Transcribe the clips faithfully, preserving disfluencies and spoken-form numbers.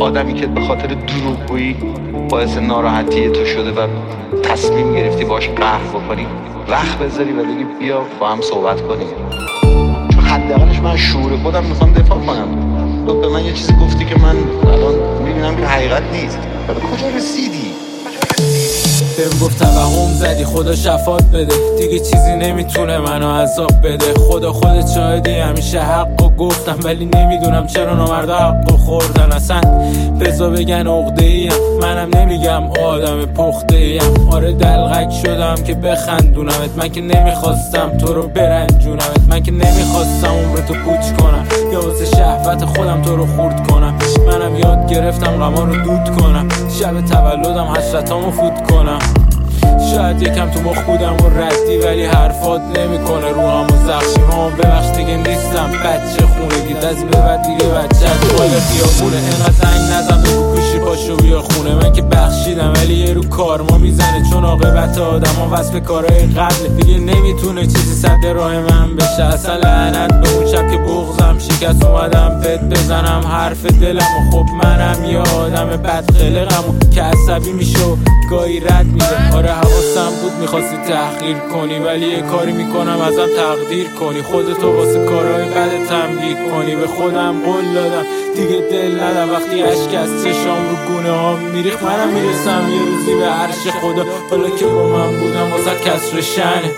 آدمی که به خاطر دروغگویی باعث ناراحتی تو شده و تصمیم گرفتی باش قهر بکنی وقت بذاری و بگی بیا با هم صحبت کنیم. چون حداقلش من شعور خودم میخوام دفاع کنم. تو به من یه چیزی گفتی که من الان میبینم که حقیقت نیست. ولی کجا رسیدی؟ بهم گفت توهم زدی خدا شفات بده، دیگه چیزی نمیتونه منو عذاب بده. خدا خودت شاهدی همیشه حقو گفتم، ولی نمیدونم چرا نامردا حقو خوردن. اصلا بزا بگن عقده ایم، منم نمیگم آدم پخته ایم. آره دلغک شدم که بخندونمت، من که نمیخواستم تو رو برنجونمت. من که نمیخواستم عمرتو پوچ کنم یا واسه شهوت خودم تو رو خورد کنم. منم یاد گرفتم غما رو دود کنم، شب تولدم حسرتامو فوت کنم. شاید یکم تو مخ بودم و ردی، ولی حرفات نمیکنه روحم و زخمیمام. ببخش دیگه نیستم بچه خونه گید، از به بعد دیگه بچه بالا خیابونه. اینقدر زنگ نزن بگو کوشی پاشو بیا خونه. من که بخشیدم ولی یه رو کارما میزنه، چون عاقبت آدم ها وصف کارهای قبل دیگه نمیتونه چیزی صد راه من بشه. اصلا لعنت به اون شب که بغضم شکست اومدم بهت بزنم حرف دلم. و خب منم یه آدم بدخلقم و که عصبی میشه و گاهی رد میده. آره حواسم بود میخواستی تحقیر کنی، ولی یه کاری میکنم ازم تقدیر کنی. خودتو واسه کارهای بد تنبیه کنی. به خودم قول دادم دیگه دل ندم، وقتی اشک از چشام رو گونه ها میریخ. منم میرسم یه روزی به عرش خدا، حالا که با من بودم واسه کسر شنه.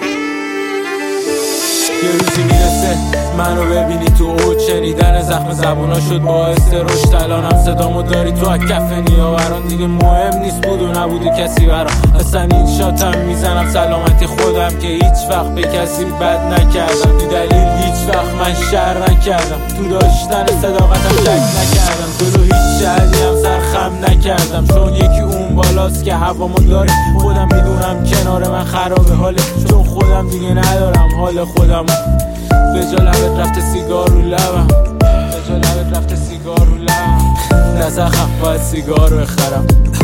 یه روزی میرسه منو ببینی تو اوج، شنیدن زخم زبونا شد باعث رشد. الانم صدامو داری تو از کف نیاوران، دیگه مهم نیست بود و نبوده کسی برام. اصلا این شاتم میزنم سلامتی خودم که هیچ وقت به کسی بد نکردم. بی دلیل هیچ وقت من شر نکردم، تو داشتن صداقتم شک نکردم. جلو هیچ شهری هم سرخم نکردم، چون یکی اون بالاست که هوامو داره. خودم میدونم کنار من خرابه حاله، چون خودم دیگه ندارم حال خودم. به جا لبت رفته سیگار رو لبم، به جا لبت رفته سیگار رو لبم. نه زخم باید سیگار رو بخرم.